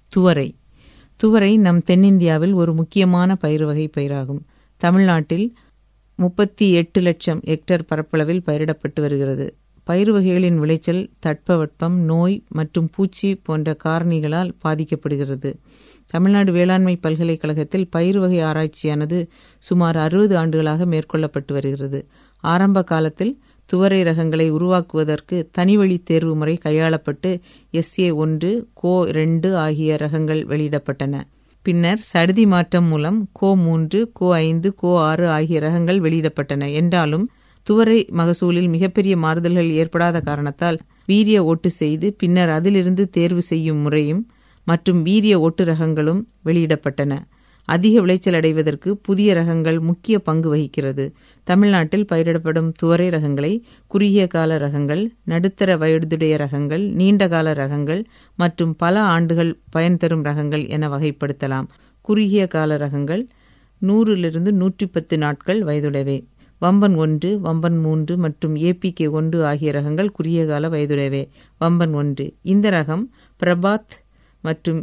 துவரை. துவரை நம் தென்னிந்தியாவில் ஒரு முக்கியமான பயிர் வகை பயிராகும். தமிழ்நாட்டில் 38 லட்சம் ஹெக்டேர் பரப்பளவில் பயிரிடப்பட்டு வருகிறது. பயிர் வகைகளின் விளைச்சல் தட்பவெப்பம், நோய் மற்றும் பூச்சி போன்ற காரணிகளால் பாதிக்கப்படுகிறது. தமிழ்நாடு வேளாண்மை பல்கலைக்கழகத்தில் பயிர் வகை ஆராய்ச்சியானது சுமார் 60 ஆண்டுகளாக மேற்கொள்ளப்பட்டு வருகிறது. ஆரம்ப காலத்தில் துவரை ரகங்களை உருவாக்குவதற்கு தனிவழி தேர்வு முறை கையாளப்பட்டு SA1, CO2 ஆகிய ரகங்கள் வெளியிடப்பட்டன. பின்னர் சடுதி மாற்றம் மூலம் CO3, CO5, CO6 ஆகிய ரகங்கள் வெளியிடப்பட்டன. என்றாலும் துவரை மகசூலில் மிகப்பெரிய மாறுதல்கள் ஏற்படாத காரணத்தால் வீரிய ஓட்டு செய்து பின்னர் அதிலிருந்து தேர்வு செய்யும் முறையும் மற்றும் வீரிய ஓட்டு ரகங்களும் வெளியிடப்பட்டன. அதிக விளைச்சல் அடைவதற்கு புதிய ரகங்கள் முக்கிய பங்கு வகிக்கிறது. தமிழ்நாட்டில் பயிரிடப்படும் துவரை ரகங்களை குறுகிய கால ரகங்கள், நடுத்தர வயதுடைய ரகங்கள், நீண்டகால ரகங்கள் மற்றும் பல ஆண்டுகள் பயன் தரும் ரகங்கள் என வகைப்படுத்தலாம். குறுகிய கால ரகங்கள் 100 - 110 நாட்கள் வயதுடையவை. வம்பன் 1, வம்பன் 3 மற்றும் APK1 ஆகிய ரகங்கள் குறுகிய கால வயதுடையவை. வம்பன் 1 இந்த ரகம் பிரபாத் மற்றும்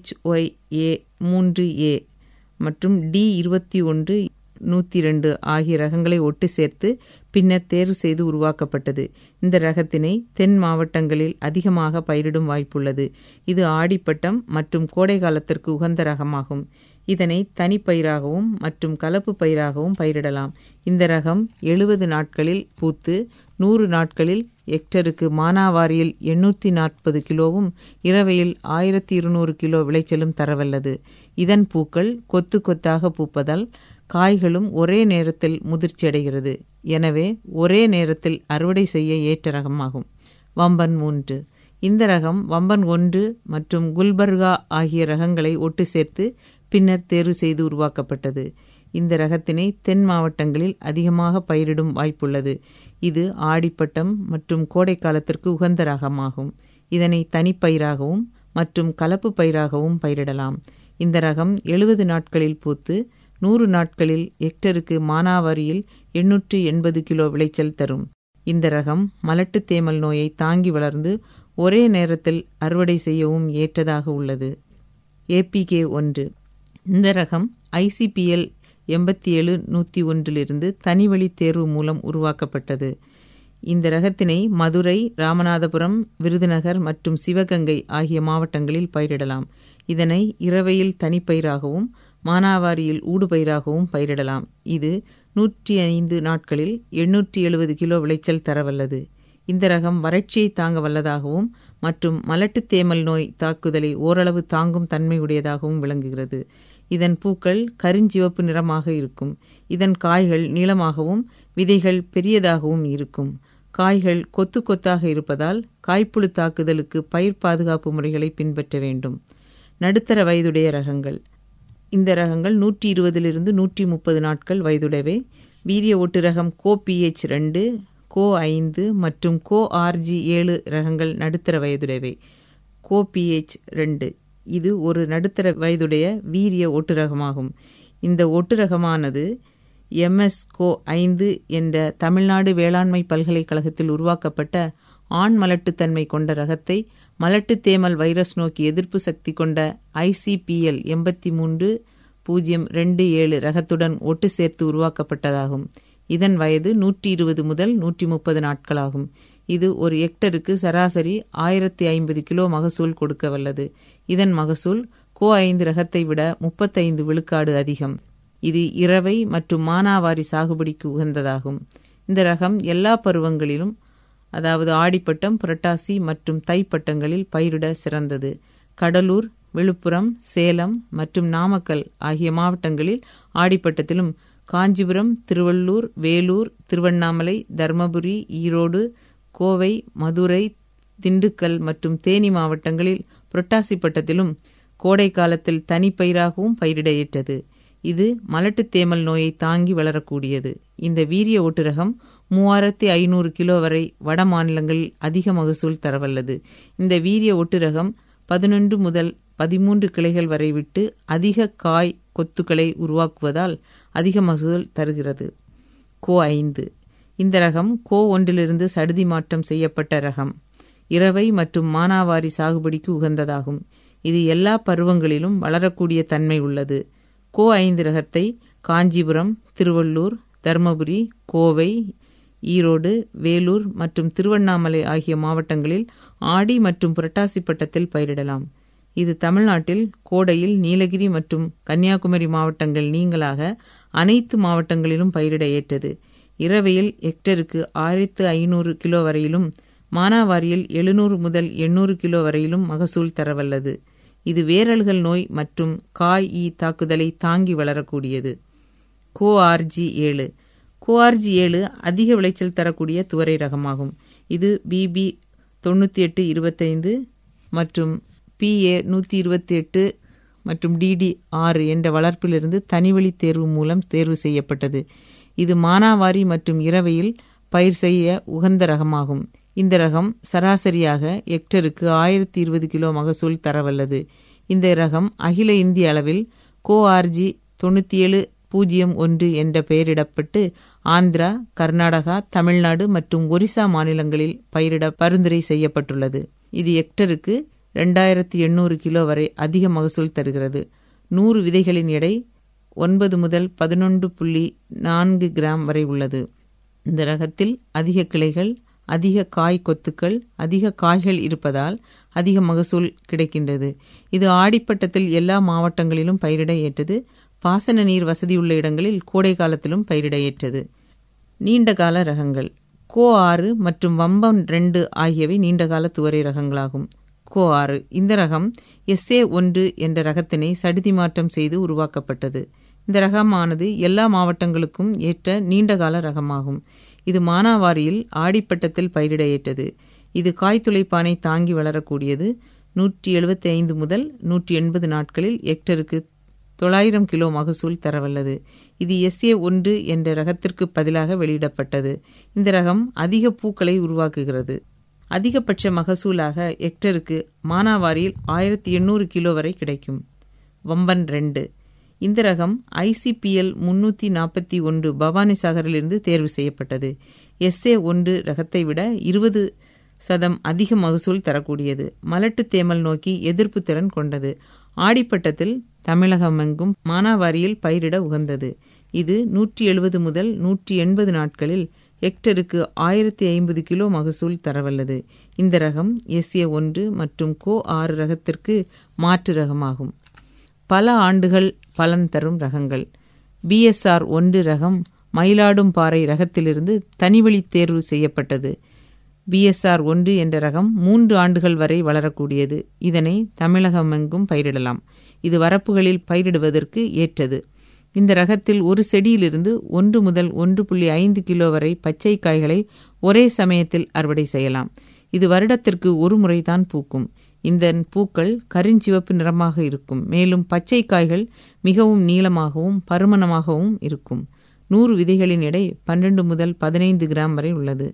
HYA3A மற்றும் D21, 102 ஆகிய ரகங்களை ஒட்டு சேர்த்து பின்னர் தேர்வு செய்து உருவாக்கப்பட்டது. இந்த ரகத்தினை தென் மாவட்டங்களில் அதிகமாக பயிரிடும் வாய்ப்புள்ளது. இது ஆடிப்பட்டம் மற்றும் கோடை காலத்திற்கு உகந்த ரகமாகும். இதனை தனிப்பயிராகவும் மற்றும் கலப்பு பயிராகவும் பயிரிடலாம். இந்த ரகம் 70 நாட்களில் பூத்து 100 நாட்களில் ஹெக்டருக்கு மானாவாரியில் 840 கிலோவும் இரவையில் 1200 கிலோ விளைச்சலும் தரவல்லது. இதன் பூக்கள் கொத்து கொத்தாக பூப்பதால் காய்களும் ஒரே நேரத்தில் முதிர்ச்சியடைகிறது. எனவே ஒரே நேரத்தில் அறுவடை செய்ய ஏற்ற ரகமாகும். வம்பன் 3 இந்த ரகம் வம்பன் 1 மற்றும் குல்பர்கா ஆகிய ரகங்களை ஒட்டு சேர்த்து பின்னர் தேர்வு செய்து உருவாக்கப்பட்டது. இந்த ரகத்தினை தென் மாவட்டங்களில் அதிகமாக பயிரிடும் வாய்ப்புள்ளது. இது ஆடிப்பட்டம் மற்றும் கோடை காலத்திற்கு உகந்த ரகமாகும். இதனை தனிப்பயிராகவும் மற்றும் கலப்பு பயிராகவும் பயிரிடலாம். இந்த ரகம் 70 நாட்களில் பூத்து 100 நாட்களில் ஹெக்டருக்கு மானாவாரியில் 880 கிலோ விளைச்சல் தரும். இந்த ரகம் மலட்டு தேமல் நோயை தாங்கி வளர்ந்து ஒரே நேரத்தில் அறுவடை செய்யவும் ஏற்றதாக உள்ளது. APK1 இந்த ரகம் ICPL 87-101 தனிவழி தேர்வு மூலம் உருவாக்கப்பட்டது. இந்த ரகத்தினை மதுரை, ராமநாதபுரம், விருதுநகர் மற்றும் சிவகங்கை ஆகிய மாவட்டங்களில் பயிரிடலாம். இதனை இரவையில் தனிப்பயிராகவும் மானாவாரியில் ஊடுபயிராகவும் பயிரிடலாம். இது 105 நாட்களில் 870 கிலோ விளைச்சல் தரவல்லது. இந்த ரகம் வறட்சியை தாங்க வல்லதாகவும் மற்றும் மலட்டு தேமல் நோய் தாக்குதலை ஓரளவு தாங்கும் தன்மையுடையதாகவும் விளங்குகிறது. இதன் பூக்கள் கருஞ்சிவப்பு நிறமாக இருக்கும். இதன் காய்கள் நீளமாகவும் விதைகள் பெரியதாகவும் இருக்கும். காய்கள் கொத்து கொத்தாக இருப்பதால் காய்ப்புழு தாக்குதலுக்கு பயிர் பாதுகாப்பு முறைகளை பின்பற்ற வேண்டும். நடுத்தர வயதுடைய ரகங்கள் இந்த ரகங்கள் 120 - 130 நாட்கள் வயதுடையவை. வீரிய ஒட்டு ரகம் COPH2, CO5 மற்றும் CORG7 ரகங்கள் நடுத்தர வயதுடையவை. COPH2 இது ஒரு நடுத்தர வயதுடைய வீரிய ஒட்டு ரகமாகும். இந்த ஒட்டு ரகமானது MSCO5 என்ற தமிழ்நாடு வேளாண்மை பல்கலைக்கழகத்தில் உருவாக்கப்பட்ட ஆண் மலட்டுத்தன்மை கொண்ட ரகத்தை மலட்டு தேமல் வைரஸ் நோக்கி எதிர்ப்பு சக்தி கொண்ட ICPL 83-027 ரகத்துடன் ஒட்டு சேர்த்து உருவாக்கப்பட்டதாகும். இதன் வயது 120 முதல் 130 நாட்களாகும். இது ஒரு ஹெக்டருக்கு சராசரி 1050 கிலோ மகசூல் கொடுக்க வல்லது. இதன் மகசூல் CO5 ரகத்தை விட 35 விழுக்காடு அதிகம். இது இரவை மற்றும் மானாவாரி சாகுபடிக்கு உகந்ததாகும். இந்த ரகம் எல்லா பருவங்களிலும், அதாவது ஆடிப்பட்டம், புரட்டாசி மற்றும் தைப்பட்டங்களில் பயிரிட சிறந்தது. கடலூர், விழுப்புரம், சேலம் மற்றும் நாமக்கல் ஆகிய மாவட்டங்களில் ஆடிப்பட்டத்திலும், காஞ்சிபுரம், திருவள்ளூர், வேலூர், திருவண்ணாமலை, தர்மபுரி, ஈரோடு, கோவை, மதுரை, திண்டுக்கல் மற்றும் தேனி மாவட்டங்களில் புரட்டாசி பட்டத்திலும் கோடை காலத்தில் தனிப்பயிராகவும் பயிரிட ஏற்றது. இது மலட்டு தேமல் நோயை தாங்கி வளரக்கூடியது. இந்த வீரிய ஒட்டு ரகம் 3500 கிலோ வரை வட மாநிலங்களில் அதிக மகசூல் தரவல்லது. இந்த வீரிய ஒட்டு ரகம் 11 முதல் 13 கிளைகள் வரை விட்டு அதிக காய் கொத்துக்களை உருவாக்குவதால் அதிக மகசூல் தருகிறது. CO5 இந்த ரகம் CO1 சடுதி மாற்றம் செய்யப்பட்ட ரகம். இரவை மற்றும் மானாவாரி சாகுபடிக்கு உகந்ததாகும். இது எல்லா பருவங்களிலும் வளரக்கூடிய தன்மை உள்ளது. கோ 5 ரகத்தை காஞ்சிபுரம், திருவள்ளூர், தருமபுரி, கோவை, ஈரோடு, வேலூர் மற்றும் திருவண்ணாமலை ஆகிய மாவட்டங்களில் ஆடி மற்றும் புரட்டாசி பட்டத்தில் பயிரிடலாம். இது தமிழ்நாட்டில் கோடையில் நீலகிரி மற்றும் கன்னியாகுமரி மாவட்டங்கள் நீங்களாக அனைத்து மாவட்டங்களிலும் பயிரிட ஏற்றது. இரவையில் ஹெக்டருக்கு 1500 கிலோ வரையிலும், மானாவாரியில் 700 முதல் 800 கிலோ வரையிலும் மகசூல் தரவல்லது. இது வேரல்கள் நோய் மற்றும் காய் ஈ தாக்குதலை தாங்கி வளரக்கூடியது. கோஆர்ஜி 7 கோஆர்ஜி 7 அதிக விளைச்சல் தரக்கூடிய துவரை ரகமாகும். இது பிபி 9825 மற்றும் PA 128 மற்றும் DD 6 என்ற வளர்ப்பிலிருந்து தனிவழி தேர்வு மூலம் தேர்வு செய்யப்பட்டது. இது மானாவாரி மற்றும் இரவையில் பயிர் செய்ய உகந்த ரகமாகும். இந்த ரகம் சராசரியாக ஹெக்டருக்கு 1020 கிலோ மகசூல் தரவல்லது. இந்த ரகம் அகில இந்திய அளவில் கோஆர்ஜி 9701 என்ற பெயரிடப்பட்டு ஆந்திரா, கர்நாடகா, தமிழ்நாடு மற்றும் ஒரிசா மாநிலங்களில் பயிரிட பரிந்துரை செய்யப்பட்டுள்ளது. இது ஹெக்டருக்கு 2800 கிலோ வரை அதிக மகசூல் தருகிறது. 100 விதைகளின் எடை 9 முதல் 11.4 கிராம் வரை உள்ளது. இந்த ரகத்தில் அதிக கிளைகள், அதிக காய் கொத்துக்கள், அதிக காய்கள் இருப்பதால் அதிக மகசூல் கிடைக்கின்றது. இது ஆடிப்பட்டத்தில் எல்லா மாவட்டங்களிலும் பயிரிட ஏற்றது. பாசன நீர் வசதியுள்ள இடங்களில் கோடை காலத்திலும் பயிரிட ஏற்றது. நீண்டகால ரகங்கள் கோ 6 மற்றும் வம்பன் 2 ஆகியவை நீண்டகால துவரை ரகங்களாகும். கோ 6 இந்த ரகம் SA1 என்ற ரகத்தினை சடுதி மாற்றம் செய்து உருவாக்கப்பட்டது. இந்த ரகமானது எல்லா மாவட்டங்களுக்கும் ஏற்ற நீண்டகால ரகமாகும். இது மானாவாரியில் ஆடிப்பட்டத்தில் பயிரிட ஏற்றது. இது காய்த்துளைப்பானை தாங்கி வளரக்கூடியது. 175 முதல் 180 நாட்களில் ஹெக்டருக்கு 900 கிலோ மகசூல் தரவல்லது. இது SA1 என்ற ரகத்திற்கு பதிலாக வெளியிடப்பட்டது. இந்த ரகம் அதிக பூக்களை உருவாக்குகிறது. அதிகபட்ச மகசூலாக ஹெக்டருக்கு மானாவாரியில் 1800 கிலோ வரை கிடைக்கும். வம்பன் 2 இந்த ரகம் ICPL 341 பவானிசாகரிலிருந்து தேர்வு செய்யப்பட்டது. SA1 ரகத்தை விட 20% அதிக மகசூல் தரக்கூடியது. மலட்டு தேமல் நோக்கி எதிர்ப்பு திறன் கொண்டது. ஆடிப்பட்டத்தில் தமிழகமெங்கும் மானாவாரியில் பயிரிட உகந்தது. இது 170 முதல் 180 நாட்களில் ஹெக்டருக்கு 1050 கிலோ மகசூல் தரவல்லது. இந்த ரகம் SA1 மற்றும் கோ 6 ரகத்திற்கு மாற்று ரகமாகும். பல ஆண்டுகள் பலன் தரும் ரகங்கள். BSR 1 ரகம் மயிலாடும்பாறை ரகத்திலிருந்து தனிவழி தேர்வு செய்யப்பட்டது. BSR 1 என்ற ரகம் 3 ஆண்டுகள் வரை வளரக்கூடியது. இதனை தமிழகமெங்கும் பயிரிடலாம். இது வரப்புகளில் பயிரிடுவதற்கு ஏற்றது. இந்த ரகத்தில் ஒரு செடியிலிருந்து 1 முதல் 1.5 கிலோ வரை பச்சை காய்களை ஒரே சமயத்தில் அறுவடை செய்யலாம். இது வருடத்திற்கு ஒரு முறைதான் பூக்கும். இந்த பூக்கள் கருஞ்சிவப்பு நிறமாக இருக்கும். மேலும் பச்சை காய்கள் மிகவும் நீளமாகவும் பருமனமாகவும் இருக்கும். 100 விதைகளின் எடை 12 முதல் 15 கிராம் வரை உள்ளது.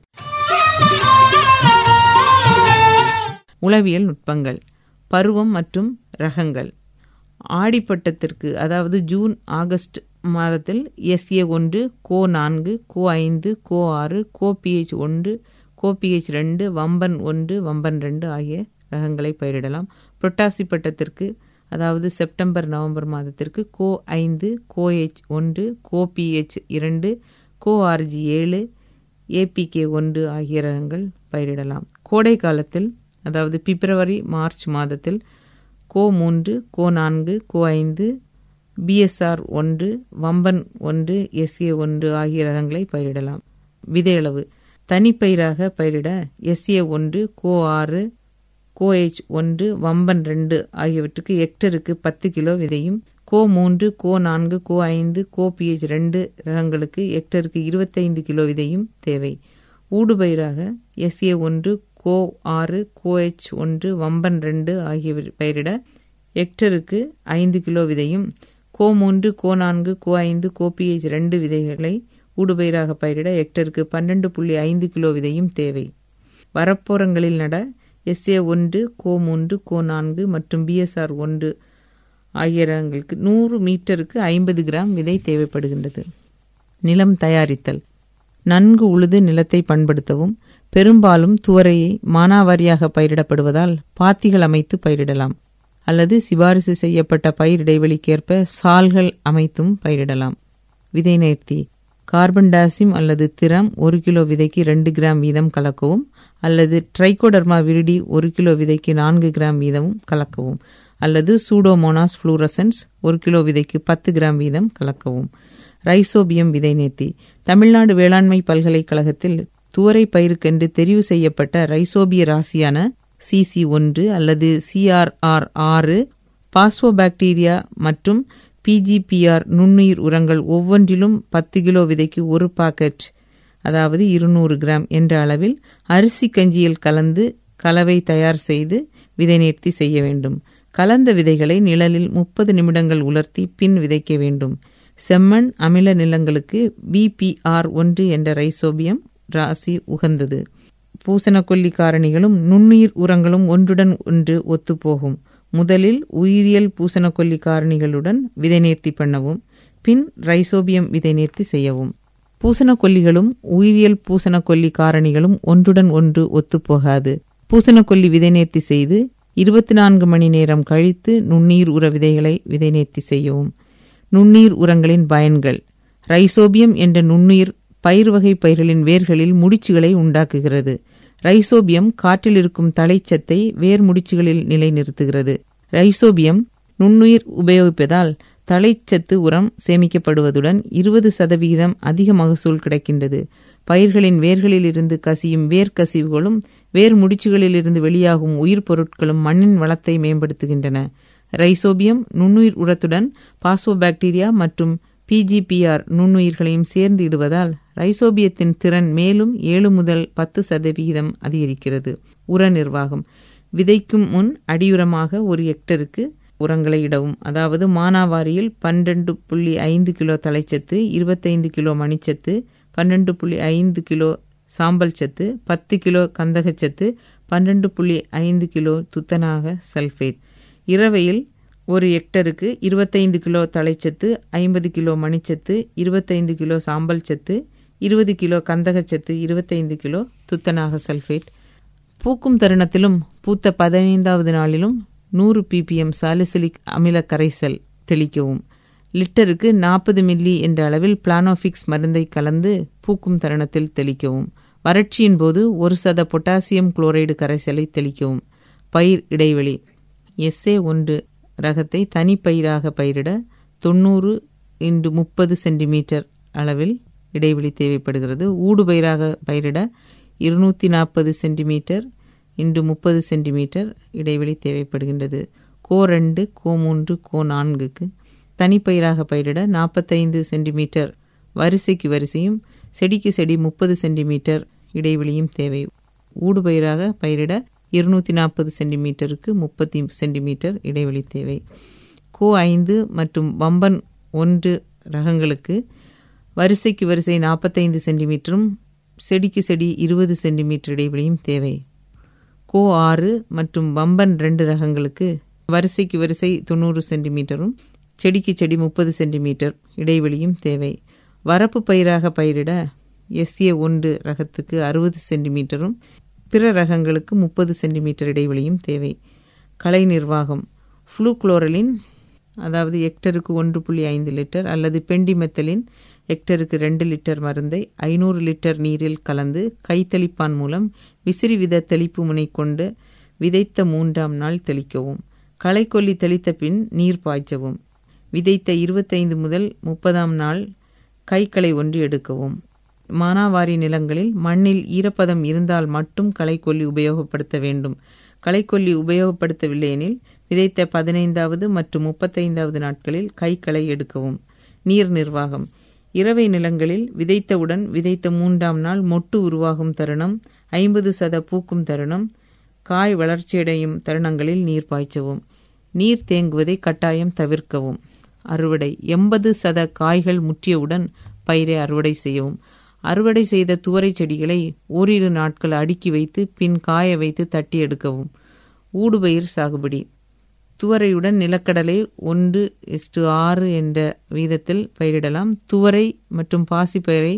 உளவியல் நுட்பங்கள். பருவம் மற்றும் ரகங்கள். ஆடிப்பட்டத்திற்கு அதாவது ஜூன் ஆகஸ்ட் மாதத்தில் SA1, கோ 4, கோ 5, கோ 6, கோ PH 1, கோ PH 2, வம்பன் 1, வம்பன் 2 ஆகிய ரகங்களை பயிரிடலாம். புரட்டாசி பட்டத்திற்கு அதாவது செப்டம்பர் நவம்பர் மாதத்திற்கு கோ 5, கோ H 1, கோ PH 2, கோ RG 7, APK 1 ஆகிய ரகங்கள் பயிரிடலாம். கோடை காலத்தில் அதாவது பிப்ரவரி மார்ச் மாதத்தில் கோ 3, கோ 4, கோ 5, BSR 1, வம்பன் 1, SA1 ஆகிய ரகங்களை பயிரிடலாம். விதையளவு. தனிப்பயிராக பயிரிட SA1, கோ 6, கோ H 1, வம்பன் 2 ஆகியவற்றுக்கு ஹெக்டருக்கு 10 கிலோ விதையும், கோ 3, கோ 4, கோ 5, கோ PH 2 ரகங்களுக்கு ஹெக்டருக்கு 25 கிலோ விதையும் தேவை. ஊடுபயிராக SA1, கோ 6, கோ H 1, வம்பன் 2 ஆகிய பயிரிட ஹெக்டருக்கு 5 கிலோ விதையும், கோ 3, கோ 4, கோ 5, கோ PH 2 விதைகளை ஊடுபயிராக பயிரிட ஹெக்டருக்கு 12.5 கிலோ விதையும் தேவை. வரப்போரங்களில் நட SA1, கோ 3, கோ 4 மற்றும் BSR 1 ஆகிய ரகங்களுக்கு 100 மீட்டருக்கு 50 கிராம் விதை தேவைப்படுகின்றது. நிலம் தயாரித்தல். நன்கு உழுது நிலத்தை பண்படுத்தவும். பெரும்பாலும் துவரையை மானாவாரியாக பயிரிடப்படுவதால் பாத்திகள் அமைத்து பயிரிடலாம். அல்லது சிபாரிசு செய்யப்பட்ட பயிர் இடைவெளிக்கேற்ப சால்கள் அமைத்தும் பயிரிடலாம். விதை நேர்த்தி: கார்பன் டாசிம் அல்லது திரம் 1 கிலோ விதைக்கு 2 கிராம் வீதம் கலக்கவும், அல்லது ட்ரைகோடர்மா விரிடி 1 கிலோ விதைக்கு 4 கிராம் வீதமும் கலக்கவும், அல்லது சூடோமோனாஸ் ஃப்ளூரசன்ஸ் 1 கிலோ விதைக்கு 10 கிராம் வீதம் கலக்கவும். ரைசோபியம் விதை நேர்த்தி: தமிழ்நாடு வேளாண்மை பல்கலைக்கழகத்தில் துவரை பயிருக்கென்று தெரிவு செய்யப்பட்ட ரைசோபிய ராசியான CC1 அல்லது CRR 6 பாஸ்போபாக்டீரியா மற்றும் PGPR நுண்ணுயிர் உரங்கள் ஒவ்வொன்றிலும் 10 கிலோ விதைக்கு 1 பாக்கெட், அதாவது 200 கிராம் என்ற அளவில் அரிசி கஞ்சியில் கலந்து கலவை தயார் செய்து விதை நேர்த்தி செய்ய வேண்டும். கலந்த விதைகளை நிழலில் 30 நிமிடங்கள் உலர்த்தி பின் விதைக்க வேண்டும். செம்மண் அமில நிலங்களுக்கு VPR 1 என்ற ரைசோபியம் ராசி உகந்தது. பூசணக்கொல்லி காரணிகளும் நுண்ணுயிர் உரங்களும் ஒன்றுடன் ஒன்று ஒத்துப்போகும். முதலில் உயிரியல் பூசணக்கொல்லி காரணிகளுடன் விதை நேர்த்தி பண்ணவும், பின் ரைசோபியம் விதை நேர்த்தி செய்யவும். பூசணக்கொல்லிகளும் உயிரியல் பூசணக்கொல்லி காரணிகளும் ஒன்றுடன் ஒன்று ஒத்துப்போகாது. பூசணக்கொல்லி விதை நேர்த்தி செய்து 24 மணி நேரம் கழித்து நுண்ணீர் உர விதைகளை விதை நேர்த்தி செய்யவும். நுண்ணீர் உரங்களின் பயன்கள்: ரைசோபியம் என்ற நுண்ணுயிர் பயிர் வகை பயிர்களின் வேர்களில் முடிச்சுகளை உண்டாக்குகிறது. ரைசோபியம் காற்றில் இருக்கும் தழைச்சத்தை வேர் முடிச்சுகளில் நிலைநிறுத்துகிறது. ரைசோபியம் நுண்ணுயிர் உபயோகிப்பதால் தழைச்சத்து உரம் சேமிக்கப்படுவதுடன் 20% அதிக மகசூல் கிடைக்கின்றது. பயிர்களின் வேர்களில் இருந்து கசியும் வேர் கசிவுகளும் வேர் முடிச்சுகளில் இருந்து வெளியாகும் உயிர் பொருட்களும் மண்ணின் வளத்தை மேம்படுத்துகின்றன. ரைசோபியம் நுண்ணுயிர் உரத்துடன் பாஸ்போபாக்டீரியா மற்றும் PGPR நுண்ணுயிர்களையும் சேர்ந்து இடுவதால் ரைசோபியத்தின் திறன் மேலும் 7 முதல் 10% அதிகரிக்கிறது. உர நிர்வாகம்: விதைக்கும் முன் அடியுரமாக 1 ஹெக்டருக்கு உரங்களை இடவும். அதாவது மானாவாரியில் 12.5 கிலோ தலைச்சத்து, 25 கிலோ மணிச்சத்து, 12.5 கிலோ சாம்பல் சத்து, 10 கிலோ கந்தகச்சத்து, 12.5 கிலோ துத்தநாக சல்ஃபேட். இரவையில் 1 ஹெக்டருக்கு 25 கிலோ தலைச்சத்து, 50 கிலோ மணிச்சத்து, 25 கிலோ சாம்பல் சத்து, 20 கிலோ கந்தகச்சத்து, 25 கிலோ துத்தநாக சல்ஃபேட். பூக்கும் தருணத்திலும் பூத்த 15வது நாளிலும் 100 ppm சாலிசிலிக் அமில கரைசல் தெளிக்கவும். லிட்டருக்கு 40 மில்லி என்ற அளவில் பிளானோஃபிக்ஸ் மருந்தை கலந்து பூக்கும் தருணத்தில் தெளிக்கவும். வறட்சியின் போது 1% பொட்டாசியம் குளோரைடு கரைசலை தெளிக்கவும். பயிர் இடைவெளி: SA1 ரகத்தை தனிப்பயிராக பயிரிட 90x30 சென்டிமீட்டர் அளவில் இடைவெளி தேவைப்படுகிறது. ஊடுபயிராக பயிரிட 240 சென்டிமீட்டர் x 30 சென்டிமீட்டர் இடைவெளி தேவைப்படுகின்றது. கோ2, கோ3, கோ4க்கு தனிப்பயிராக பயிரிட 45 சென்டிமீட்டர் வரிசைக்கு வரிசையும் செடிக்கு செடி 30 சென்டிமீட்டர் இடைவெளியும் தேவை. ஊடுபயிராக பயிரிட 240 சென்டிமீட்டருக்கு 30 சென்டிமீட்டர் இடைவெளி தேவை. கோ5 மற்றும் வம்பன் 1 ரகங்களுக்கு வரிசைக்கு வரிசை 45 சென்டிமீட்டரும் செடிக்கு செடி 20 சென்டிமீட்டர் இடைவெளியும் தேவை. கோ6 மற்றும் வம்பன் 2 ரகங்களுக்கு வரிசைக்கு வரிசை 90 சென்டிமீட்டரும் செடிக்கு செடி 30 சென்டிமீட்டர் இடைவெளியும் தேவை. வரப்பு பயிராக பயிரிட SA1 ரகத்துக்கு 60 சென்டிமீட்டரும் பிற ரகங்களுக்கு 30 சென்டிமீட்டர் இடைவெளியும் தேவை. களை நிர்வாகம்: ஃப்ளூக்ளோரலின் அதாவது ஹெக்டருக்கு 1.5 லிட்டர் அல்லது பெண்டிமெத்தலின் ஹெக்டருக்கு 2 லிட்டர் மருந்தை 500 லிட்டர் நீரில் கலந்து கைத்தெளிப்பான் மூலம் விசிறி வித தெளிப்பு முனை கொண்டு விதைத்த 3ஆம் நாள் தெளிக்கவும். களைக்கொல்லி தெளித்த பின் நீர் பாய்ச்சவும். விதைத்த 25 முதல் 30ஆம் நாள் கைக்களை ஒன்று எடுக்கவும். மானாவாரி நிலங்களில் மண்ணில் ஈரப்பதம் இருந்தால் மட்டும் களைக்கொல்லி உபயோகப்படுத்த வேண்டும். களைக்கொல்லி உபயோகப்படுத்தவில்லை எனில் விதைத்த 15வது மற்றும் 35வது நாட்களில் கைக்களை எடுக்கவும். நீர் நிர்வாகம்: இரவை நிலங்களில் விதைத்தவுடன் விதைத்த 3ஆம் நாள் மொட்டு உருவாகும் தருணம், 50% பூக்கும் தருணம், காய் வளர்ச்சியடையும் தருணங்களில் நீர் பாய்ச்சவும். நீர் தேங்குவதை கட்டாயம் தவிர்க்கவும். அறுவடை: 80% காய்கள் முற்றியவுடன் பயிரை அறுவடை செய்யவும். அறுவடை செய்த துவரை செடிகளை ஓரிரு நாட்கள் அடுக்கி வைத்து பின் காய வைத்து தட்டி எடுக்கவும். ஊடுபயிர் சாகுபடி: துவரையுடன் நிலக்கடலை 1:6 என்ற வீதத்தில் பயிரிடலாம். துவரை மற்றும் பாசிப்பயிரை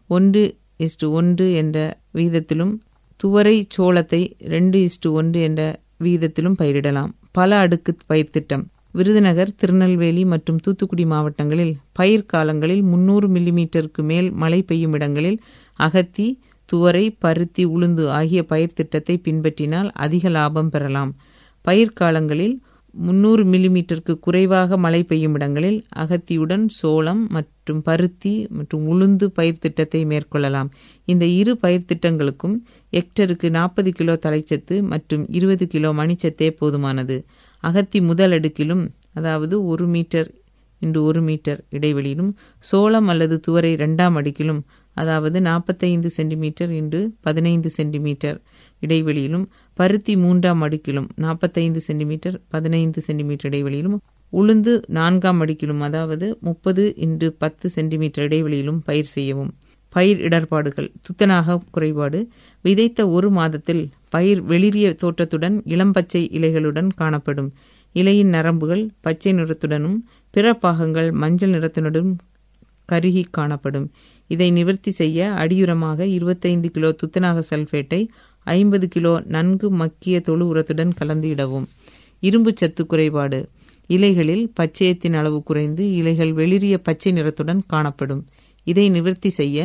1:1 என்ற வீதத்திலும் துவரை சோளத்தை 2:1 என்ற வீதத்திலும் பயிரிடலாம். பல அடுக்கு பயிர் திட்டம். விருதுநகர், திருநெல்வேலி மற்றும் தூத்துக்குடி மாவட்டங்களில் பயிர் காலங்களில் 300 மில்லிமீட்டருக்கு மேல் மழை பெய்யும் இடங்களில் அகத்தி, துவரை, பருத்தி, உளுந்து ஆகிய பயிர் திட்டத்தை பின்பற்றினால் அதிக லாபம் பெறலாம். பயிர் காலங்களில் 300 மில்லிமீட்டருக்கு குறைவாக மழை பெய்யும் இடங்களில் அகத்தியுடன் சோளம் மற்றும் பருத்தி மற்றும் உளுந்து பயிர் திட்டத்தை மேற்கொள்ளலாம். இந்த இரு பயிர் திட்டங்களுக்கும் ஹெக்டருக்கு 40 கிலோ தழைச்சத்து மற்றும் 20 கிலோ மணிச்சத்தே போதுமானது. அகத்தி முதல் அடுக்கிலும், அதாவது 1 மீட்டர் x 1 மீட்டர் இடைவெளியிலும், சோளம் அல்லது துவரை 2ஆம் அடுக்கிலும், அதாவது 45 சென்டிமீட்டர் x 15 சென்டிமீட்டர் இடைவெளியிலும், பருத்தி 3ஆம் அடுக்கிலும் 45 சென்டிமீட்டர் 15 சென்டிமீட்டர் இடைவெளியிலும், உளுந்து 4ஆம் அடுக்கிலும், அதாவது 30 x 10 சென்டிமீட்டர் இடைவெளியிலும் பயிர் செய்யவும். பயிர் இடர்பாடுகள். துத்தநாக குறைபாடு. விதைத்த 1 மாதத்தில் பயிர் வெளிரிய தோற்றத்துடன் இளம்பச்சை இலைகளுடன் காணப்படும். இலையின் நரம்புகள் பச்சை நிறத்துடனும் பிற பாகங்கள் மஞ்சள் நிறத்தினுடன் கருகி காணப்படும். இதை நிவர்த்தி செய்ய அடியுரமாக 25 கிலோ துத்தநாக சல்பேட்டை 50 கிலோ நன்கு மக்கிய தொழு உரத்துடன் கலந்து இடவும். இரும்பு சத்து குறைபாடு. இலைகளில் பச்சையத்தின் அளவு குறைந்து இலைகள் வெளிரிய பச்சை நிறத்துடன் காணப்படும். இதை நிவர்த்தி செய்ய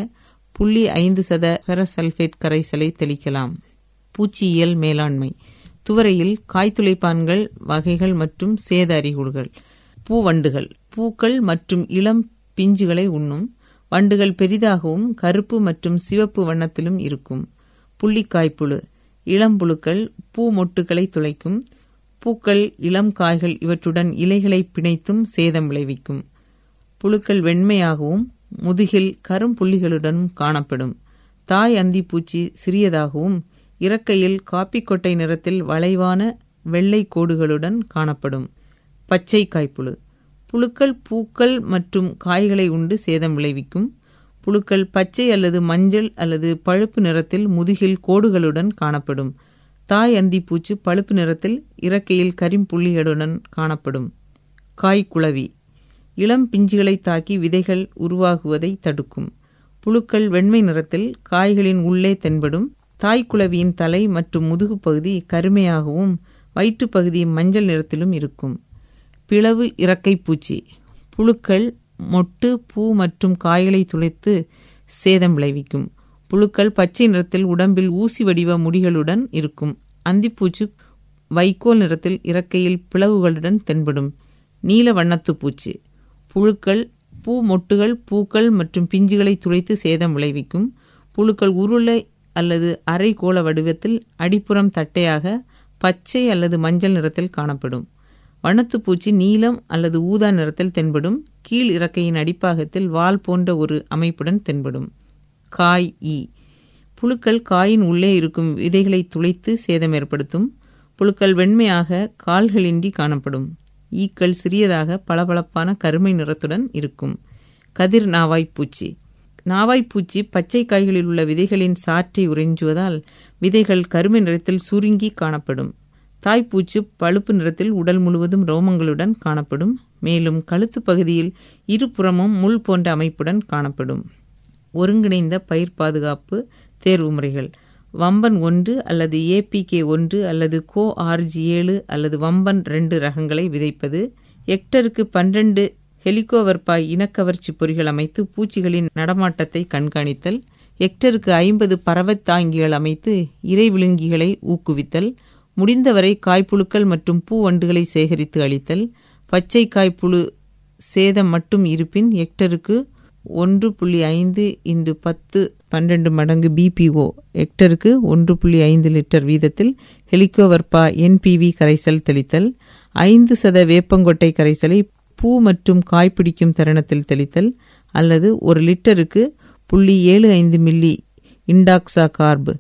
0.5% ஃபெரஸ் சல்பேட் கரைசலை தெளிக்கலாம். பூச்சியியல் மேலாண்மை. துவரையில் காய்த்துளைப்பான்கள் வகைகள் மற்றும் சேத அறிகுறிகள். பூவண்டுகள். பூக்கள் மற்றும் இளம் பிஞ்சுகளை உண்ணும். வண்டுகள் பெரிதாகவும் கருப்பு மற்றும் சிவப்பு வண்ணத்திலும் இருக்கும். புள்ளிக்காய்ப்புழு. இளம்புழுக்கள் பூ மொட்டுகளை துளைக்கும். பூக்கள், இளம் காய்கள் இவற்றுடன் இலைகளை பிணைத்தும் சேதம் விளைவிக்கும். புழுக்கள் வெண்மையாகவும் முதுகில் கரும்புள்ளிகளுடனும் காணப்படும். தாய் அந்திப்பூச்சி சிறியதாகவும் இறக்கையில் காப்பிக்கொட்டை நிறத்தில் வளைவான வெள்ளை கோடுகளுடன் காணப்படும். பச்சை காய்ப்புழு. புழுக்கள் பூக்கள் மற்றும் காய்களை உண்டு சேதம் விளைவிக்கும். புழுக்கள் பச்சை அல்லது மஞ்சள் அல்லது பழுப்பு நிறத்தில் முதுகில் கோடுகளுடன் காணப்படும். தாய் அந்திப்பூச்சி பழுப்பு நிறத்தில் இறக்கையில் கரிம்புள்ளிகளுடன் காணப்படும். காய்குளவி. இளம் பிஞ்சுகளை தாக்கி விதைகள் உருவாகுவதை தடுக்கும். புழுக்கள் வெண்மை நிறத்தில் காய்களின் உள்ளே தென்படும். தாய்க்குளவியின் தலை மற்றும் முதுகு பகுதி கருமையாகவும் வயிற்றுப்பகுதி மஞ்சள் நிறத்திலும் இருக்கும். பிளவு இறக்கை பூச்சி. புழுக்கள் மொட்டு, பூ மற்றும் காய்களை துளைத்து சேதம் விளைவிக்கும். புழுக்கள் பச்சை நிறத்தில் உடம்பில் ஊசி வடிவ முடிகளுடன் இருக்கும். அந்திப்பூச்சி வைக்கோல் நிறத்தில் இறக்கையில் பிளவுகளுடன் தென்படும். நீல வண்ணத்து பூச்சி. புழுக்கள் பூ மொட்டுகள், பூக்கள் மற்றும் பிஞ்சுகளை துளைத்து சேதம் விளைவிக்கும். புழுக்கள் உருளை அல்லது அரை கோள வடிவத்தில் அடிப்புறம் தட்டையாக பச்சை அல்லது மஞ்சள் நிறத்தில் காணப்படும். வண்ணத்துப்பூச்சி நீலம் அல்லது ஊதா நிறத்தில் தென்படும். கீழ் இறக்கையின் அடிப்பாகத்தில் வால் போன்ற ஒரு அமைப்புடன் தென்படும். காய் ஈ. புழுக்கள் காயின் உள்ளே இருக்கும் விதைகளை துளைத்து சேதம் ஏற்படுத்தும். புழுக்கள் வெண்மையாக கால்களின்றி காணப்படும். ஈக்கள் சிறியதாக பளபளப்பான கருமை நிறத்துடன் இருக்கும். கதிர் நாவாய்ப்பூச்சி. நாவாய்ப்பூச்சி பச்சை காய்களில் உள்ள விதைகளின் சாற்றை உறிஞ்சுவதால் விதைகள் கருமை நிறத்தில் சுருங்கி காணப்படும். தாய்ப்பூச்சி பழுப்பு நிறத்தில் உடல் முழுவதும் ரோமங்களுடன் காணப்படும். மேலும் கழுத்து பகுதியில் இருபுறமும் முள் போன்ற அமைப்புடன் காணப்படும். ஒருங்கிணைந்த பயிர் பாதுகாப்பு தேர்வு முறைகள். வம்பன் 1 அல்லது APK 1 அல்லது கோ RG7 அல்லது வம்பன் 2 ரகங்களை விதைப்பது. ஹெக்டருக்கு 12 ஹெலிகோவர்பா இனக்கவர்ச்சி பொறிகள் அமைத்து பூச்சிகளின் நடமாட்டத்தை கண்காணித்தல். ஹெக்டருக்கு 50 பறவைத்தாங்கிகள் அமைத்து இறை விழுங்கிகளை ஊக்குவித்தல். முடிந்தவரை காய்ப்புழுக்கள் மற்றும் பூவண்டுகளை சேகரித்து அளித்தல். பச்சை காய்ப்புழு சேதம் மட்டும் இருப்பின் ஹெக்டருக்கு 1.5 × 10-12 மடங்கு BPO ஹெக்டருக்கு 1.5 லிட்டர் வீதத்தில் ஹெலிகோவர்பா NPV கரைசல் தெளித்தல். 5% வேப்பங்கொட்டை கரைசலை பூ மற்றும் காய்பிடிக்கும் தருணத்தில் தெளித்தல். அல்லது 1 லிட்டருக்கு 0.75 மில்லி இண்டாக்சா கார்ப்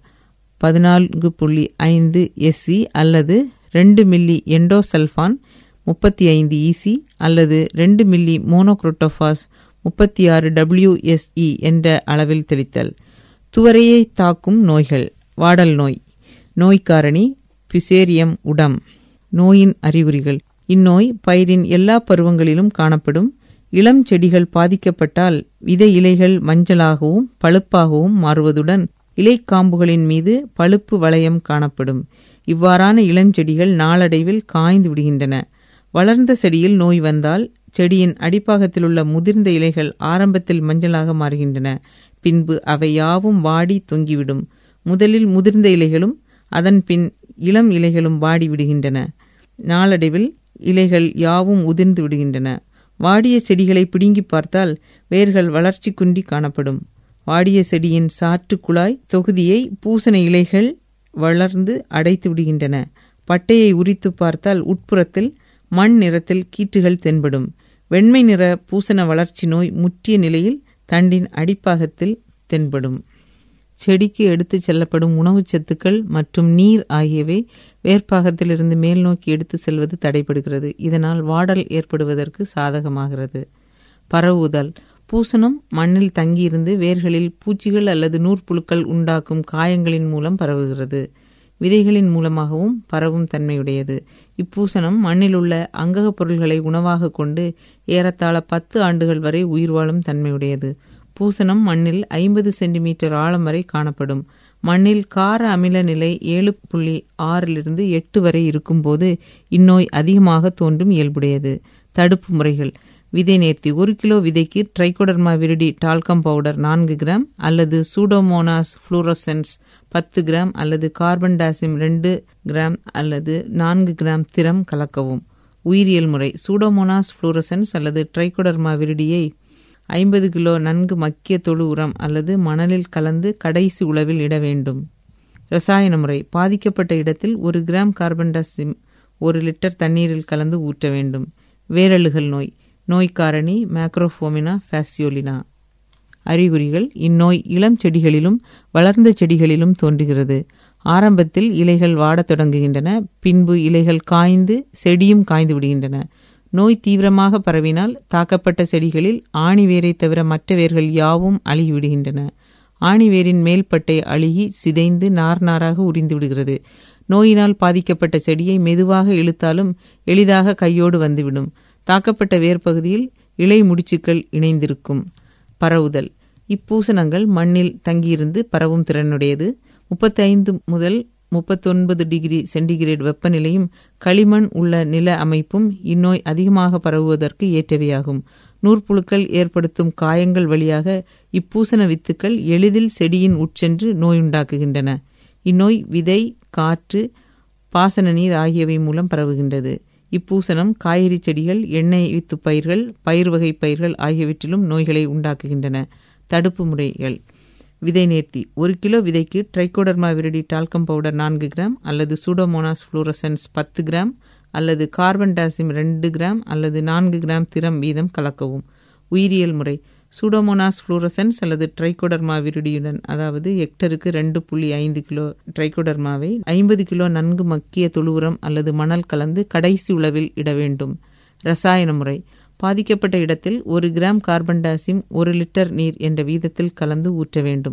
14.5 SC அல்லது 2 மில்லி எண்டோசல்ஃபான் 35 EC அல்லது 2 மில்லி மோனோக்ரோட்டோபாஸ் 36 WSE என்ற அளவில் தெளித்தல். துவரையை தாக்கும் நோய்கள். வாடல் நோய். நோய்க்காரணி பியூசேரியம் உடம். நோயின் அறிகுறிகள். இந்நோய் பயிரின் எல்லா பருவங்களிலும் காணப்படும். இளம் செடிகள் பாதிக்கப்பட்டால் விதை இலைகள் மஞ்சளாகவும் பழுப்பாகவும் மாறுவதுடன் இலைக்காம்புகளின் மீது பழுப்பு வளையம் காணப்படும். இவ்வாறான இளஞ்செடிகள் நாளடைவில் காய்ந்து விடுகின்றன. வளர்ந்த செடியில் நோய் வந்தால் செடியின் அடிப்பாகத்திலுள்ள முதிர்ந்த இலைகள் ஆரம்பத்தில் மஞ்சளாக மாறுகின்றன. பின்பு அவை யாவும் வாடி தொங்கிவிடும். முதலில் முதிர்ந்த இலைகளும் அதன் பின் இளம் இலைகளும் வாடி விடுகின்றன. நாளடைவில் இலைகள் யாவும் உதிர்ந்து விடுகின்றன. வாடிய செடிகளை பிடுங்கி பார்த்தால் வேர்கள் வளர்ச்சி குன்றி காணப்படும். வாடிய செடியின் சாற்று குழாய் தொகுதியை பூசண இலைகள் வளர்ந்து அடைத்து விடுகின்றன. பட்டையை உரித்து பார்த்தால் உட்புறத்தில் மண் நிறத்தில் கீற்றுகள் தென்படும். வெண்மை நிற பூசண வளர்ச்சி நோய் முற்றிய நிலையில் தண்டின் அடிப்பாகத்தில் தென்படும். செடிக்கு எடுத்து செல்லப்படும் உணவுச் சத்துக்கள் மற்றும் நீர் ஆகியவை வேர்ப்பாகத்திலிருந்து மேல் நோக்கி எடுத்து செல்வது தடைபடுகிறது. இதனால் வாடல் ஏற்படுவதற்கு சாதகமாகிறது. பரவுதல். பூசணம் மண்ணில் தங்கியிருந்து வேர்களில் பூச்சிகள் அல்லது நூற்புழுக்கள் உண்டாக்கும் காயங்களின் மூலம் பரவுகிறது. விதைகளின் மூலமாகவும் பரவும் தன்மையுடையது. இப்பூசணம் மண்ணில் உள்ள அங்கக பொருள்களை உணவாக கொண்டு ஏறத்தாழ 10 ஆண்டுகள் வரை உயிர் வாழும் தன்மையுடையது. பூசணம் மண்ணில் 50 சென்டிமீட்டர் ஆழம் வரை காணப்படும். மண்ணில் கார அமில நிலை 7.6 8 வரை இருக்கும்போது இந்நோய் அதிகமாக தோன்றும் இயல்புடையது. தடுப்பு முறைகள். விதை நேர்த்தி. 1 கிலோ விதைக்கு Trichoderma viride talcum powder 4 gram அல்லது சூடோமோனாஸ் ஃப்ளூரசன்ஸ் 10 கிராம் அல்லது கார்பன்டாசிம் 2 கிராம் அல்லது 4 கிராம் திரம் கலக்கவும். உயிரியல் முறை. சூடோமோனாஸ் ஃப்ளூரசன்ஸ் அல்லது ட்ரைகோடர்மா விரிடியை 50 கிலோ நன்கு மக்கிய தொழு உரம் அல்லது மணலில் கலந்து கடைசி உழவில் இட வேண்டும். ரசாயன முறை. பாதிக்கப்பட்ட இடத்தில் 1 கிராம் கார்பன்டாசிம் 1 லிட்டர் தண்ணீரில் கலந்து ஊற்ற வேண்டும். வேரழுகல் நோய். நோய்க்காரணி மேக்ரோஃபோமினா ஃபேசியோலினா. அறிகுறிகள். இந்நோய் இளம் செடிகளிலும் வளர்ந்த செடிகளிலும் தோன்றுகிறது. ஆரம்பத்தில் இலைகள் வாடத் தொடங்குகின்றன. பின்பு இலைகள் காய்ந்து செடியும் காய்ந்து விடுகின்றன. நோய் தீவிரமாக பரவினால் தாக்கப்பட்ட செடிகளில் ஆணி வேரை தவிர மற்ற வேர்கள் யாவும் அழுகிவிடுகின்றன. ஆணிவேரின் மேல்பட்டை அழுகி சிதைந்து நார் நாராக உரிந்து விடுகிறது. நோயினால் பாதிக்கப்பட்ட செடியை மெதுவாக இழுத்தாலும் எளிதாக கையோடு வந்துவிடும். தாக்கப்பட்ட வேர்பகுதியில் இலை முடிச்சுக்கள் இணைந்திருக்கும். பரவுதல். இப்பூசணங்கள் மண்ணில் தங்கியிருந்து பரவும் திறனுடையது. 35 முதல் 39 டிகிரி சென்டிகிரேட் வெப்பநிலையும் களிமண் உள்ள நில அமைப்பும் இந்நோய் அதிகமாக பரவுவதற்கு ஏற்றவையாகும். நூற்புழுக்கள் ஏற்படுத்தும் காயங்கள் வழியாக இப்பூசண வித்துக்கள் எளிதில் செடியின் உட்சென்று நோயுண்டாக்குகின்றன. இந்நோய் விதை, காற்று, பாசன நீர் ஆகியவை மூலம் பரவுகின்றது. இப்பூசணம் காய்கறி செடிகள், எண்ணெய் வித்து பயிர்கள், பயிர் வகை பயிர்கள் ஆகியவற்றிலும் நோய்களை உண்டாக்குகின்றன. தடுப்பு முறைகள். விதை நேர்த்தி. 1 கிலோ விதைக்கு Trichoderma viride talcum powder 4 gram அல்லது சூடோமோனாஸ் ஃப்ளூரசன்ஸ் 10 கிராம் அல்லது கார்பன்டாசிம் 2 கிராம் அல்லது 4 கிராம் திரம் வீதம் கலக்கவும். உயிரியல் முறை. சூடோமோனாஸ் ஃப்ளூரசன்ஸ் அல்லது ட்ரைகோடர்மா விரிடியுடன், அதாவது ஹெக்டருக்கு 2.5 கிலோ ட்ரைகோடர்மாவை 50 கிலோ நன்கு மக்கிய தொழு உரம் அல்லது மணல் கலந்து கடைசி உழவில் இட வேண்டும். ரசாயன முறை. பாதிக்கப்பட்ட இடத்தில் 1 கிராம் கார்பன்டாசிம் 1 லிட்டர் நீர் என்ற வீதத்தில் கலந்து ஊற்ற வேண்டும்.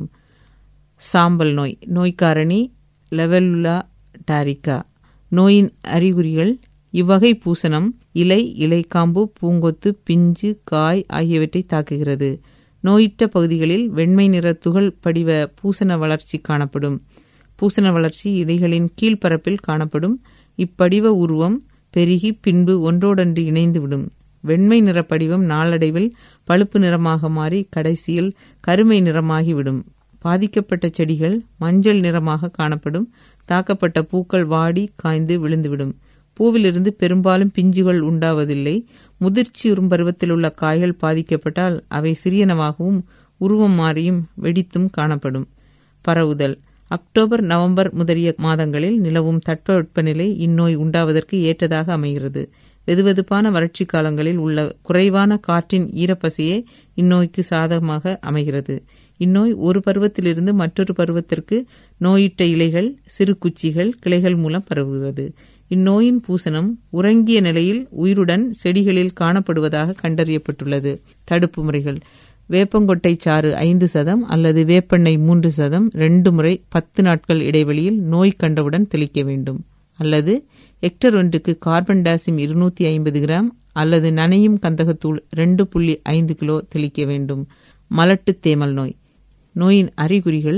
சாம்பல் நோய். நோய்க்காரணி லெவலுலா டாரிகா. நோயின் அறிகுறிகள். இவ்வகை பூசணம் இலை, இலைக்காம்பு, பூங்கொத்து, பிஞ்சு, காய் ஆகியவற்றை தாக்குகிறது. நோயிட்ட பகுதிகளில் வெண்மை நிற துகள் படிவ பூசண வளர்ச்சி காணப்படும். பூசண வளர்ச்சி இலைகளின் கீழ்ப்பரப்பில் காணப்படும். இப்படிவ உருவம் பெருகி பின்பு ஒன்றோடொன்று இணைந்துவிடும். வெண்மை நிற படிவம் நாளடைவில் பழுப்பு நிறமாக மாறி கடைசியில் கருமை நிறமாகிவிடும். பாதிக்கப்பட்ட செடிகள் மஞ்சள் நிறமாக காணப்படும். தாக்கப்பட்ட பூக்கள் வாடி காய்ந்து விழுந்துவிடும். பூவிலிருந்து பெரும்பாலும் பிஞ்சுகள் உண்டாவதில்லை. முதிர்ச்சியுறும் பருவத்தில் உள்ள காய்கள் பாதிக்கப்பட்டால் அவை சிறியனவாகவும் உருவம் மாறியும் வெடித்தும் காணப்படும். பரவுதல். அக்டோபர், நவம்பர் முதலிய மாதங்களில் நிலவும் தட்பவெப்பநிலை இந்நோய் உண்டாவதற்கு ஏற்றதாக அமைகிறது. வெதுவெதுப்பான வறட்சி காலங்களில் உள்ள குறைவான காற்றின் ஈரப்பசையே இந்நோய்க்கு சாதகமாக அமைகிறது. இந்நோய் ஒரு பருவத்திலிருந்து மற்றொரு பருவத்திற்கு நோயிட்ட இலைகள், சிறு குச்சிகள், கிளைகள் மூலம் பரவுகிறது. இந்நோயின் பூசணம் உறங்கிய நிலையில் உயிருடன் செடிகளில் காணப்படுவதாக கண்டறியப்பட்டுள்ளது. தடுப்பு முறைகள். வேப்பங்கொட்டை சாறு 5% அல்லது வேப்பெண்ணெய் 3% 2 முறை 10 நாட்கள் இடைவெளியில் நோய் கண்டவுடன் தெளிக்க வேண்டும். அல்லது ஹெக்டர் ஒன்றுக்கு கார்பன்டாசிம் 250 கிராம் அல்லது நனையும் கந்தகத்தூள் 2.5 கிலோ தெளிக்க வேண்டும். மலட்டு தேமல் நோய். நோயின் அறிகுறிகள்.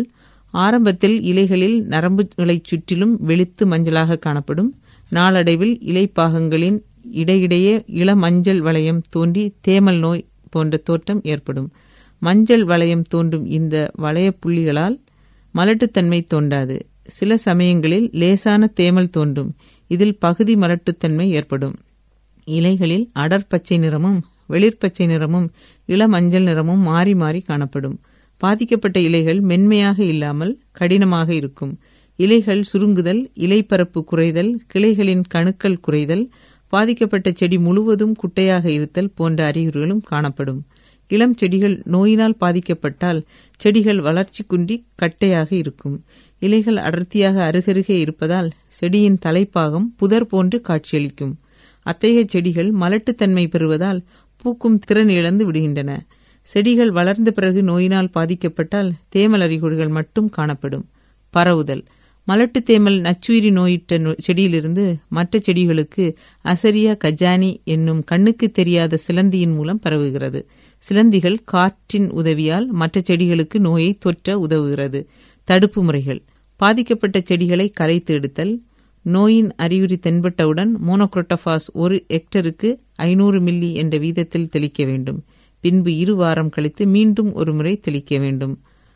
ஆரம்பத்தில் இலைகளில் நரம்புகளைச் சுற்றிலும் வெளுத்து மஞ்சளாக காணப்படும். நாளடைவில் இலைப்பாகங்களின் இடையிடையே இளமஞ்சள் வளையம் தோன்றி தேமல் நோய் போன்ற தோற்றம் ஏற்படும். மஞ்சள் வளையம் தோன்றும் இந்த வளையப்புள்ளிகளால் மலட்டுத்தன்மை தோன்றாது. சில சமயங்களில் லேசான தேமல் தோன்றும். இதில் பகுதி மலட்டுத்தன்மை ஏற்படும். இலைகளில் அடற்பச்சை நிறமும் வெளிர்பச்சை நிறமும் இளமஞ்சள் நிறமும் மாறி மாறி காணப்படும். பாதிக்கப்பட்ட இலைகள் மென்மையாக இல்லாமல் கடினமாக இருக்கும். இலைகள் சுருங்குதல், இலைப்பரப்பு குறைதல், கிளைகளின் கணுக்கள் குறைதல், பாதிக்கப்பட்ட செடி முழுவதும் குட்டையாக இருத்தல் போன்ற அறிகுறிகளும் காணப்படும். இளம் செடிகள் நோயினால் பாதிக்கப்பட்டால் செடிகள் வளர்ச்சி குன்றி கட்டையாக இருக்கும். இலைகள் அடர்த்தியாக அருகருகே இருப்பதால் செடியின் தலைப்பாகம் புதர் போன்று காட்சியளிக்கும். அத்தகைய செடிகள் மலட்டுத்தன்மை பெறுவதால் பூக்கும் திறன் இழந்து விடுகின்றன. செடிகள் வளர்ந்த பிறகு நோயினால் பாதிக்கப்பட்டால் தேமல் அறிகுறிகள் மட்டும் காணப்படும். பரவுதல். மலட்டு தேமல் நச்சுயிரி நோயிட்ட செடியிலிருந்து மற்ற செடிகளுக்கு அசரியா கஜானி என்னும் கண்ணுக்கு தெரியாத சிலந்தியின் மூலம் பரவுகிறது. சிலந்திகள் காற்றின் உதவியால் மற்ற செடிகளுக்கு நோயை தொற்ற உதவுகிறது. தடுப்பு முறைகள். பாதிக்கப்பட்ட செடிகளை கலைத்து எடுத்தல். நோயின் அறிகுறி தென்பட்டவுடன் மோனோக்ரோட்டோபாஸ் 1 ஹெக்டருக்கு 500 மில்லி என்ற வீதத்தில் தெளிக்க வேண்டும். பின்பு 2 வாரம் கழித்து மீண்டும் ஒரு முறை தெளிக்க வேண்டும்.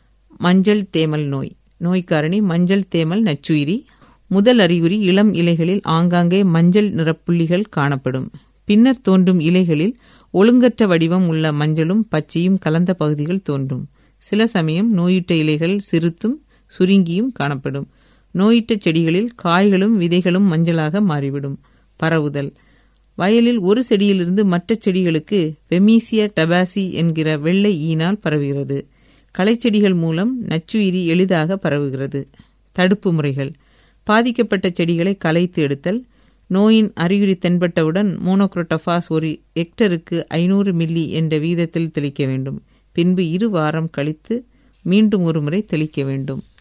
மஞ்சள் தேமல் நோய். நோய்க்காரணி மஞ்சள் தேமல் நச்சுயிரி. முதல் அறிகுறி இளம் இலைகளில் ஆங்காங்கே மஞ்சள் நிறப்புள்ளிகள் காணப்படும். பின்னர் தோன்றும் இலைகளில் ஒழுங்கற்ற வடிவம் உள்ள மஞ்சளும் பச்சையும் கலந்த பகுதிகள் தோன்றும். சில சமயம் நோயிட்ட இலைகள் சிறுத்தும் சுருங்கியும் காணப்படும். நோயிட்ட செடிகளில் காய்களும் விதைகளும் மஞ்சளாக மாறிவிடும். பரவுதல். வயலில் ஒரு செடியிலிருந்து மற்ற செடிகளுக்கு வெமீசியா டபாசி என்கிற வெள்ளை ஈனால் பரவுகிறது. களைச்செடிகள் மூலம் நச்சுயிரி எளிதாக பரவுகிறது. தடுப்பு முறைகள். பாதிக்கப்பட்ட செடிகளை கலைத்து எடுத்தல். நோயின் அறிகுறி தென்பட்டவுடன் மோனோக்ரோட்டோபாஸ் 1 ஹெக்டருக்கு 500 மில்லி என்ற வீதத்தில் தெளிக்க வேண்டும். பின்பு 2 வாரம் கழித்து மீண்டும் ஒரு முறை தெளிக்க வேண்டும்.